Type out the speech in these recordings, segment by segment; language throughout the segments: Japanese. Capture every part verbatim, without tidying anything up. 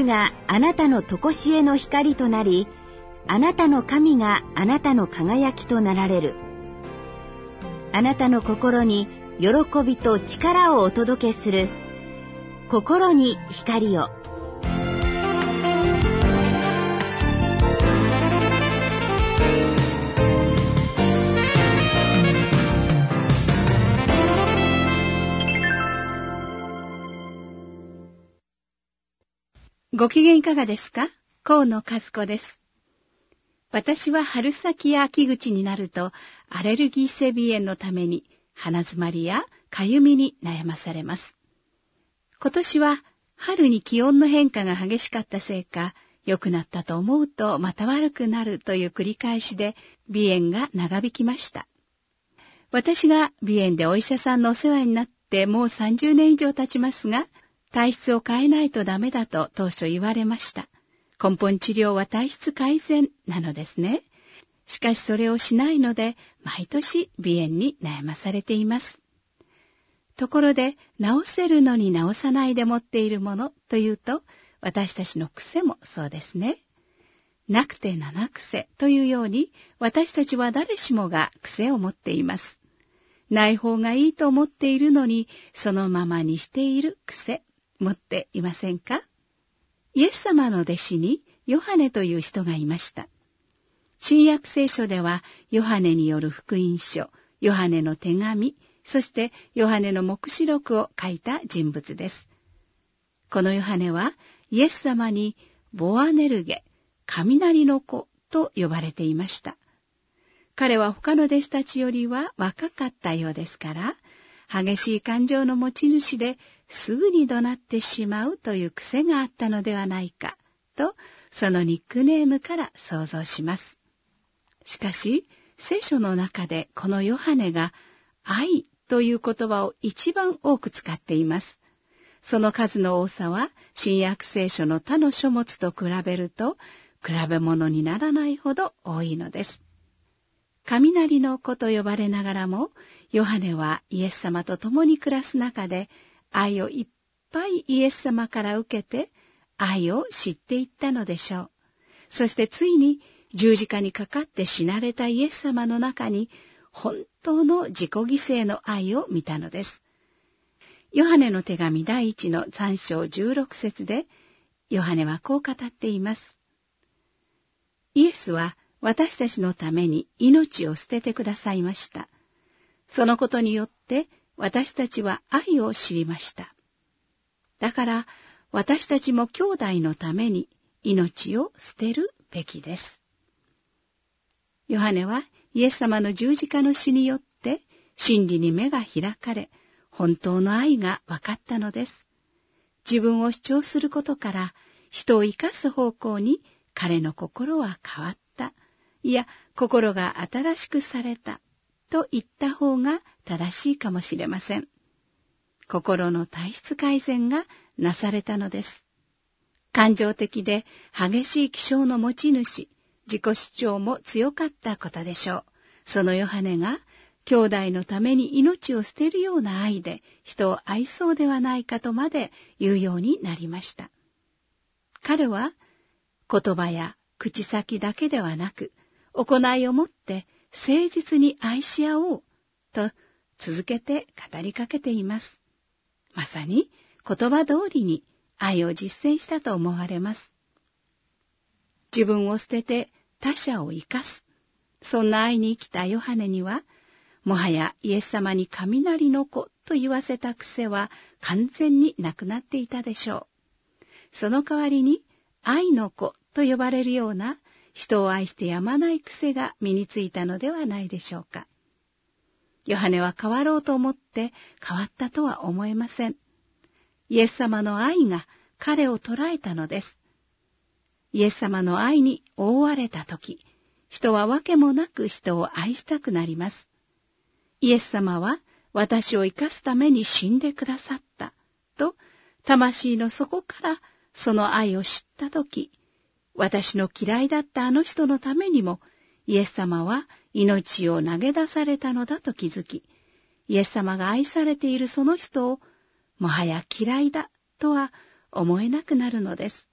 があなたの常しえの光となり、あなたの神があなたの輝きとなられる。あなたの心に喜びと力をお届けする。心に光を。 ご機嫌いかがですか？河野和子です。私は春先や秋口になるとアレルギー性鼻炎のために鼻づまりやかゆみに悩まされます。今年は春に気温の変化が激しかったせいか、良くなったと思うとまた悪くなるという繰り返しで鼻炎が長引きました。私が鼻炎でお医者さんのお世話になってもうさんじゅうねん以上経ちますが、体質を変えないとダメだと当初言われました。根本治療は体質改善なのですね。しかしそれをしないので、毎年鼻炎に悩まされています。ところで、治せるのに治さないで持っているものというと、私たちの癖もそうですね。なくて七癖というように、私たちは誰しもが癖を持っています。ない方がいいと思っているのに、そのままにしている癖、持っていませんか？イエス様の弟子にヨハネという人がいました。新約聖書ではヨハネによる福音書、ヨハネの手紙、そしてヨハネの黙示録を書いた人物です。このヨハネはイエス様にボアネルゲ、雷の子と呼ばれていました。彼は他の弟子たちよりは若かったようですから、激しい感情の持ち主ですぐに怒鳴ってしまうという癖があったのではないかと、そのニックネームから想像します。しかし、聖書の中でこのヨハネが愛という言葉を一番多く使っています。その数の多さは新約聖書の他の書物と比べると比べ物にならないほど多いのです。雷の子と呼ばれながらも、ヨハネはイエス様と共に暮らす中で、愛をいっぱいイエス様から受けて、愛を知っていったのでしょう。そしてついに十字架にかかって死なれたイエス様の中に、本当の自己犠牲の愛を見たのです。ヨハネの手紙第一の三章十六節で、ヨハネはこう語っています。イエスは、私たちのために命を捨ててくださいました。そのことによって私たちは愛を知りました。だから私たちも兄弟のために命を捨てるべきです。ヨハネはイエス様の十字架の死によって真理に目が開かれ、本当の愛が分かったのです。自分を主張することから人を生かす方向に彼の心は変わった。いや、心が新しくされたと言った方が正しいかもしれません。心の体質改善がなされたのです。感情的で激しい気性の持ち主、自己主張も強かったことでしょう。そのヨハネが兄弟のために命を捨てるような愛で人を愛そうではないかとまで言うようになりました。彼は言葉や口先だけではなく、行いをもって誠実に愛し合おうと続けて語りかけています。まさに言葉通りに愛を実践したと思われます。自分を捨てて他者を生かす。そんな愛に生きたヨハネには、もはやイエス様に雷の子と言わせた癖は完全になくなっていたでしょう。その代わりに愛の子と呼ばれるような人を愛してやまない癖が身についたのではないでしょうか。ヨハネは変わろうと思って変わったとは思えません。イエス様の愛が彼を捉えたのです。イエス様の愛に覆われたとき、人はわけもなく人を愛したくなります。イエス様は私を生かすために死んでくださったと、魂の底からその愛を知ったとき、私の嫌いだったあの人のためにも、イエス様は命を投げ出されたのだと気づき、イエス様が愛されているその人を、もはや嫌いだとは思えなくなるのです。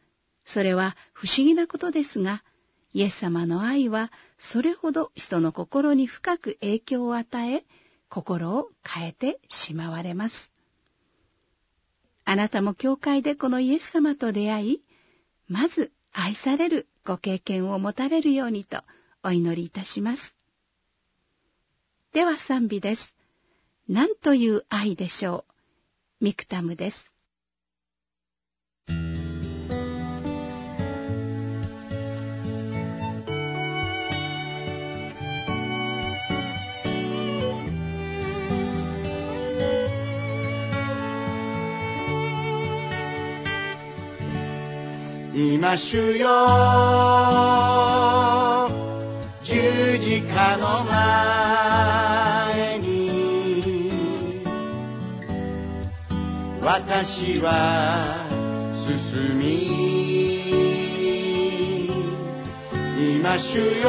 それは不思議なことですが、イエス様の愛はそれほど人の心に深く影響を与え、心を変えてしまわれます。あなたも教会でこのイエス様と出会い、まず愛されるご経験を持たれるようにとお祈りいたします。では賛美です。なんという愛でしょう。ミクタムです。 今主よ、十字架の前に私は進み、今主よ、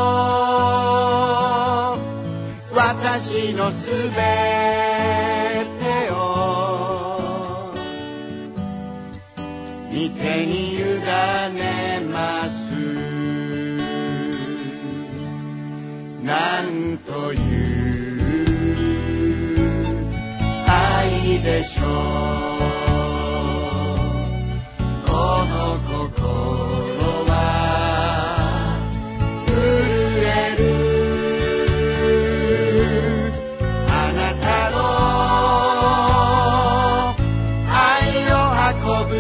私のすべてを御手に委ねます。なんという愛でしょう。この心は震える。あなたの愛を運ぶ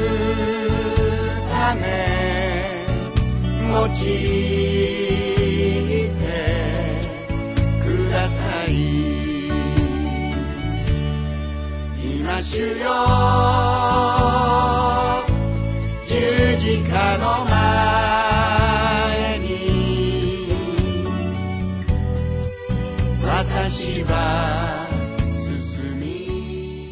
ため用いてください。今主よ、十字架の前に私は進み。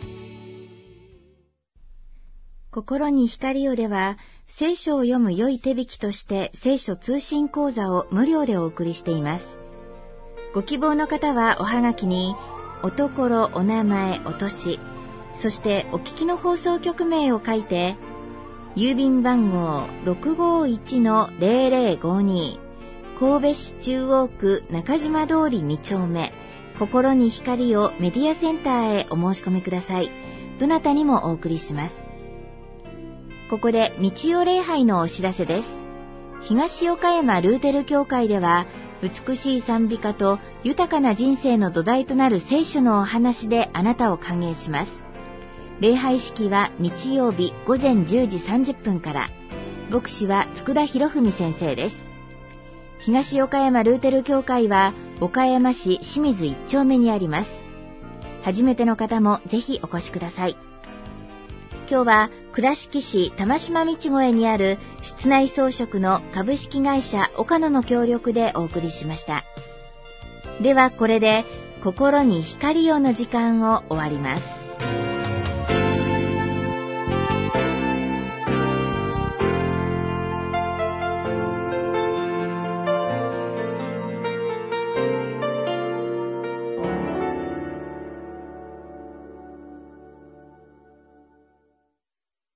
心に光をでは、聖書を読む良い手引きとして聖書通信講座を無料でお送りしています。ご希望の方はおはがきにおところ、お名前、お年、そしてお聞きの放送局名を書いて、郵便番号 ろくごいちのぜろぜろごに 神戸市中央区中島通りに丁目、心に光をメディアセンターへお申し込みください。どなたにもお送りします。ここで日曜礼拝のお知らせです。東岡山ルーテル教会では、美しい賛美歌と豊かな人生の土台となる聖書のお話であなたを歓迎します。礼拝式は日曜日ごぜんじゅうじさんじゅっぷんから。牧師は佃博文先生です。東岡山ルーテル教会は岡山市清水いっ丁目にあります。初めての方もぜひお越しください。今日は倉敷市玉島道越にある室内装飾の株式会社岡野の協力でお送りしました。ではこれで心に光をの時間を終わります。